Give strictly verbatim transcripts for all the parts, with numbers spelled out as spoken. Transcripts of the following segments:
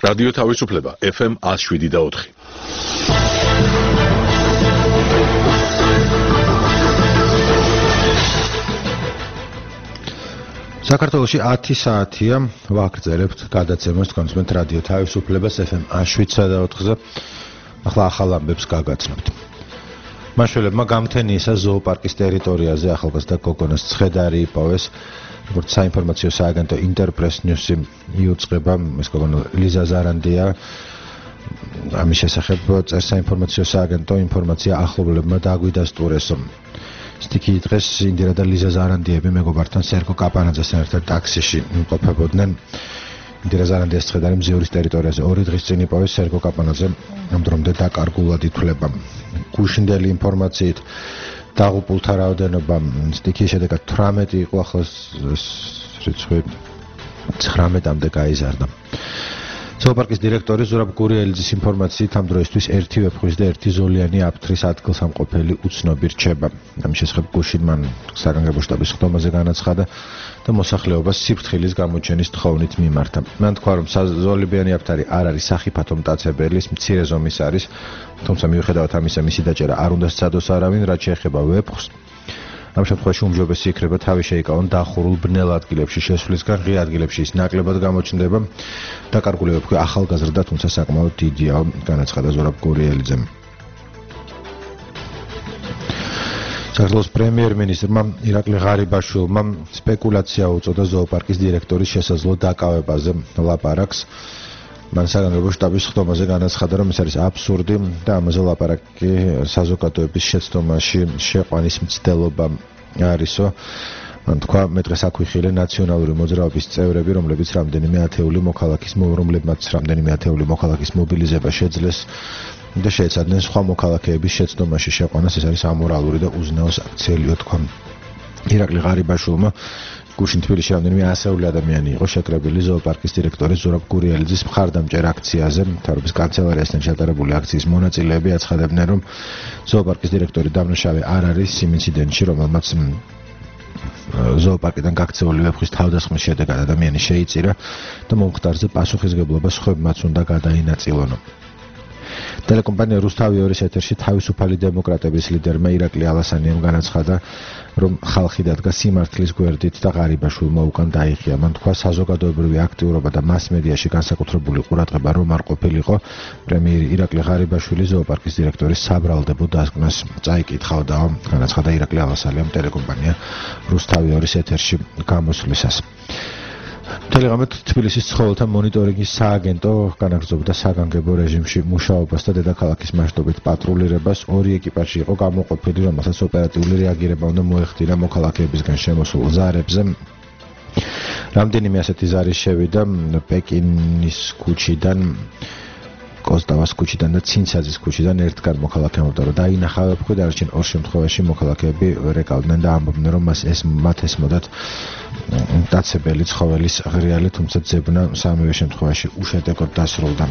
რადიო თავისუფლება ეფ ემ one oh seven და four. საქართველოში ათი საათია ვაგრძელებთ გადაცემას თქვენს რადიო თავისუფლებას ეფ ემ one oh seven და four-ზე. ახლა ახალ ამბებს გაგაცნობთ. მაშველებმა გამთენიისა ზოოპარკის ტერიტორიაზე ახალგაზრდა გოგონას ცხედარი იპოვეს. როგორც საინფორმაციო სააგენტო ინტერპრეს ნიუსი იუწყება, ეს გოგონა ლიზა ზარანდია. ამის შესახებ წერს საინფორმაციო სააგენტო ინფორმაცია ახლობლებმა დააგვიდასტურეს. სტიკი დღეს ინდირა და ლიზა ზარანდიები მეგობართან სერგო კაპანაძესთან ერთად ტაქსიში იმყოფებოდნენ. ინდირა ზარანდიას ცხედარი მზიურის ტერიტორიაზე ორი დღის წინ იპოვეს. სერგო კაპანაძე ამ დრომდე დაკარგულად ითვლება. გუშინდელი ინფორმაციით დაღუპულთა რაოდენობა სტიქის შედეგად eighteen იყო, ახლა რიცხვი nineteen-მდე გაიზარდა. ზოოპარკის დირექტორი ზურაბ გურიელიძის ინფორმაციით ამ დროისთვის ერთი ვეფხვის და ერთი ზოლიანი აფთრის ადგილსამყოფელი უცნობი რჩება. ამის შესახებ გუშინ მან საგანგებო შტაბის ხდომაზე განაცხადა და მოსახლეობას სიფრთხილის გამოჩენის თხოვნით მიმართა. მან თქვა, რომ ზოლებიანი აფთარი არ არის სახიფათო მტაცებელი, მცირე ზომის არის, თუმცა მიუხედავად ამისა მისი დაჭერა არ უნდა სცადოს არავინ, რაც შეეხება ვეფხვს. ამ შემთხვევაში უმჯობესი იქნება თავი შეიკავონ დახურულ ბნელ ადგილებში შესვლისგან, ღია ადგილებში ის ნაკლებად გამოჩნდება. დაკარგული ვეფხვი ახალგაზრდა, თუმცა საკმაოდ დიდია, განაცხადა ზურაბ გურიელიძემ. საქართველოს პრემიერ-მინისტრმა ირაკლი ღარიბაშვილმა სპეკულაცია უწოდა ზოოპარკის დირექტორის შესაძლო დაკავებაზე ლაპარაკს. მან საგანგებო შტაბის ხდომაზე განაცხადა, რომ ეს არის აბსურდი და ამაზე ლაპარაკი საზოგადოების შეცდომაში შეყვანის მცდელობა არისო. მან თქვა, მე დღეს აქვიხილე ნაციონალური მოძრაობის წევრები, რომლებიც რამდენიმე ათეული მოქალაქის რომლებმაც რამდენიმე ათეული მოქალაქის მობილიზება შეძლეს და შეეცადნენ სხვა მოქალაქეების შეცდომაში შეყვანას. ეს არის ამორალური და უზნეო საქციელიო, თქვა ირაკლი ღარიბაშვილმა. გუშინ თბილისში რამდენიმე ასეული ადამიანი იყო შეკრებილი ზოოპარკის დირექტორის ზურაბ გურიელიძის მხარდამჭერ აქციაზე. მთავრობის კანცელარიასთან ჩატარებული აქციის მონაწილეები აცხადებდნენ, რომ ზოოპარკის დირექტორი დამნაშავე არ არის იმ ინციდენტში, რომელმაც ზოოპარკიდან გაქცეული ვეფხვის თავდასხმის შედეგად ადამიანი შეიწირა და მომხდარზე პასუხისგებლობა სხვებმაც უნდა გადაინაწილონო. ტელეკომპანია რუსთავი ორის ეთერში თავისუფალი დემოკრატების ლიდერმა ირაკლი ალასანიამ განაცხადა, რომ ხალხი დადგა სიმართლის გვერდით და ღარიბაშვილმა უკან დაიხია. მან თქვა, საზოგადოებრივი აქტიურობა და მასმედიაში განსაკუთრებული ყურადღება რომ არ ყოფილიყო, პრემიერი ირაკლი ღარიბაშვილი ზოოპარკის დირექტორის საბრალდებო დასკვნას წაიკითხავდა, განაცხადა ირაკლი ალასანიამ ტელეკომპანია რუსთავი ორის ეთერში გამოსვლისას. თელეგრამით თბილისის ცხოველთა მონიტორინგის სააგენტო განაგრძობდა საგანგებო რეჟიმში მუშაობას და დედაქალაქის მასშტაბით პატრულირებას. ორი ეკიპაჟი იყო გამოყოფილი, რომელსაც ოპერატიული რეაგირება უნდა მოეხდინა მოქალაქეებისგან შემოსულ ზარებზე. რამდენიმე ასეთი ზარი შევიდა პეკინის ქუჩიდან, კოსტავას ქუჩიდან და ცინცაძის ქუჩიდან. ერთგან მოქალაქეებმა და დაინახა ვეფხვი, დანარჩენ ორ შემთხვევაში მოქალაქეები რეკავდნენ და ამბობდნენ, რომ მას ეს მათ ესმოდათ მტაცებელი ცხოველის ღრიალი, თუმცა ძებნა სამივე შემთხვევაში უშედეგოდ დასრულდა.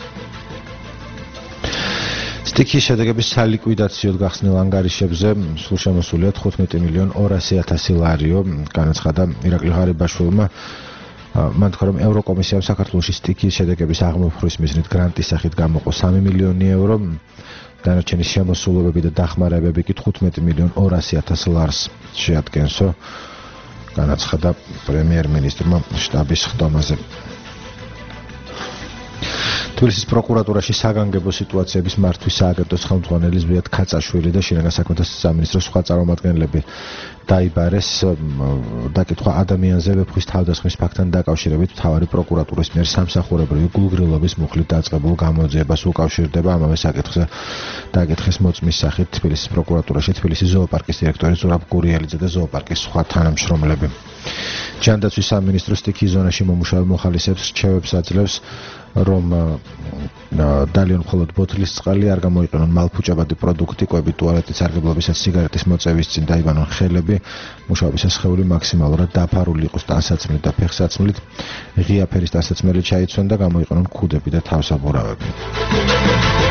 სტიქის შედეგების სალიკვიდაციოდ გახსნილ ანგარიშებზე სულ შემოსულია თხუთმეტი მილიონი ორასი ათასი ლარიო, განაცხადა ირაკლი ღარიბაშვილმა. მან თქვა, რომ ევროკომისიამ საქართველოში სტიქის შედეგების აღმოფხვის მიზნით გრანტის სახით გამოყო სამი მილიონი ევრო, დანარჩენი შემოსულობები და დახმარებები კი თხუთმეტი მილიონი ორასი ათასი ლარს შეადგენსო, განაცხადა პრემიერ-მინისტრმა შტაბის ხდომაზე. თბილისის პროკურატურაში საგანგებო სიტუაციების მართვის სააგენტოს ხელმძღვანელი ზვიად ქაცაშვილი და შინაგან საქმეთა სამინისტროს სხვა წარმომადგენლები დაიბარეს. დაკითხვა ადამიანზე ვეფხვის თავდასხმის ფაქტთან დაკავშირებით მთავარი პროკურატურის მიერ სამსახურებრივი გულგრილობის მუხლით დაწყებულ გამოძიებას უკავშირდება. ამავე საკითხზე დაკითხეს მოწმის სახით თბილისის პროკურატურაში თბილისის ზოოპარკის დირექტორი ზურაბ გურიელიძე და ზოოპარკის სხვა თანამშრომლები. ჯანდაცვის სამინისტროს სტიქის ზონაში მომუშავე მოხალისეებს რჩევებს აძლევს, რომ დალიან მხოლოდ ბოთლის წყალი არ გამოიყენონ მალფუჭებადი პროდუქტი, კვები, ტუალეტის სარგებლობისას, სიგარეტის მოწევის წინ დაიბანონ ხელები, მუშაობისას სხეული მაქსიმალურად დაფარული იყოს ტანსაცმლით და ფეხსაცმლით, ღია ფერის ტანსაცმელი ჩაიცვენ და გამოიყენონ ქუდები და თავსაბურავები.